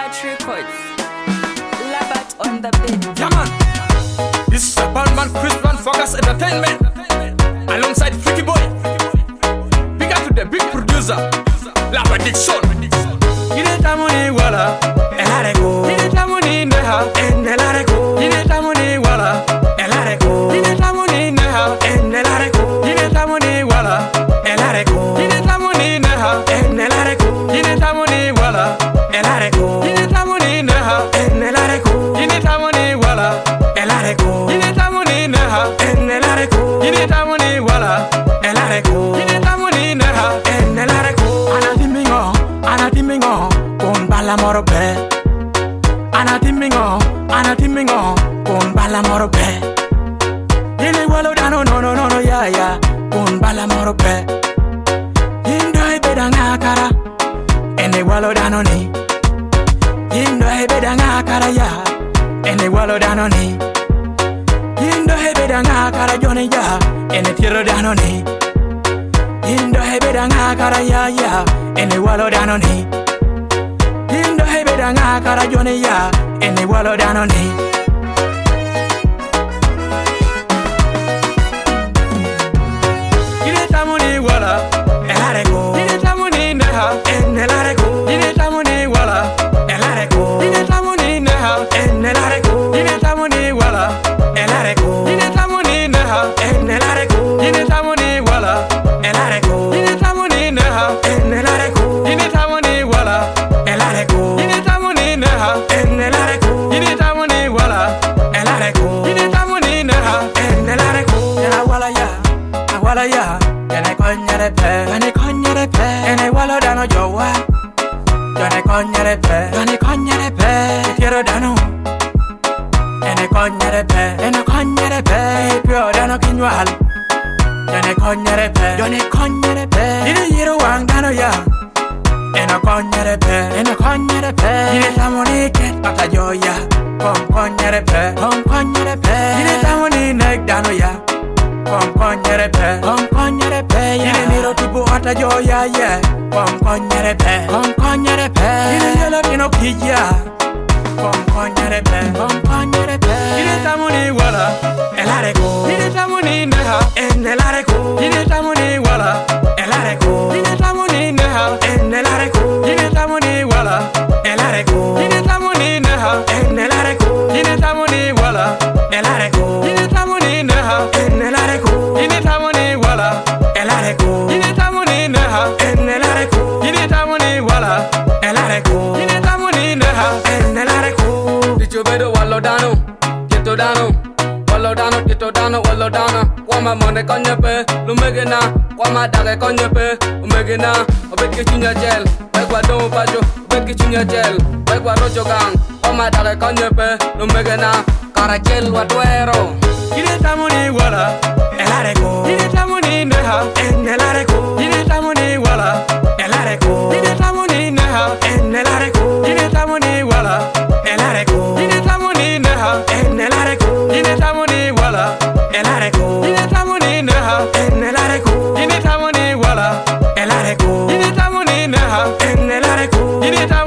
Touch Records. Labat on the beat. Yeah, man. This is a bad man, Chris Van Focus Entertainment. Alongside Freaky Boy. Big up to the big producer, Labat Dixon. Ine tamuni wala, elareko. Ine tamuni neha, elareko. Ine tamuni wala, elareko. Ine tamuni neha, elareko. Ine tamuni wala, elareko. Ine tamuni neha, elareko. Ine tamuni wala, elareko. Ine tamuni neha, elareko. Ine tamuni wala, elareko. Ine tamuni neha, elareko. Ine tamuni wala, elareko. Ine tamuni neha, elareko. Anatimingo, con bala morobe. Anatimingo, con bala morobe. Yele walo dano no ya, con bala morobe. Yindo bedanga kara, ene walo dano ni. Yindo bedanga kara ya, ene walo dano ni. Yindo bedanga kara jone ya, ene tiro dano ni. Yindo bedanga kara ya, ene walo dano ni. Yindo bedanga kara jone ya, ene walo dano ni. Ine tamuni wala, elareko. Ine tamuni neha, elareko. Ine tamuni wala, elareko. Ine tamuni neha, elareko. Ine tamuni wala, elareko. Ine tamuni neha, elareko. Ine tamuni wala, elareko. Ine tamuni neha, elareko. Ine tamuni wala, elareko. Ine tamuni neha, elareko. Ine tamuni wala, elareko. Ine tamuni neha, elareko. Ena wala ya, ene konyere pe, ene wala dano jowa. Ene konyere pe, quiero dano. Ene konyere pe, pio dano kinwal. Ene konyere pe, ine yero wang dano ya. Ene konyere pe, ine tamoni ket ata joya. Kom konyere pe, ine tamoni nek dano ya. Kom konyere pe, ine miro tipu ata joya ye. Kom konyere pe, ine yelo kino kija. Kom konyere pe, ine tamoni wala, elareko. Ine tamoni neha, elareko. Ine tamoni wala, elareko. Ine tamoni neha, elareko. Ine tamoni wala, elareko. Ine tamoni neha, elareko. Ine tamoni wala, elareko. Ine tamoni neha, elareko. Ine tamoni wala, elareko. Ine tamoni neha, elareko. Ine tamoni wala, elareko. Ine tamoni neha, elareko. Dicho bedo wallo dano, geto dano. Wallo dano, geto dano, wallo dano. Kwama monde konyepe, lumegena. Kwama dage konyepe, umegena. Obeki chunya gel, begwa domo pajo. Obeki chunya gel, begwa rojo gang. Kwama dage konyepe, lumegena. Karachel watuero. Ine tamoni wala, elareko. Ine tamoni neha, elareko. Ine tamoni wala, elareko. Ine tamoni neha, elareko. Ine tamoni wala, elareko. Ine tamoni neha, elareko. Ine tamoni wala, elareko. Ine tamoni neha, elareko. Ine tamoni wala, elareko. Ine tamoni neha, elareko. Ine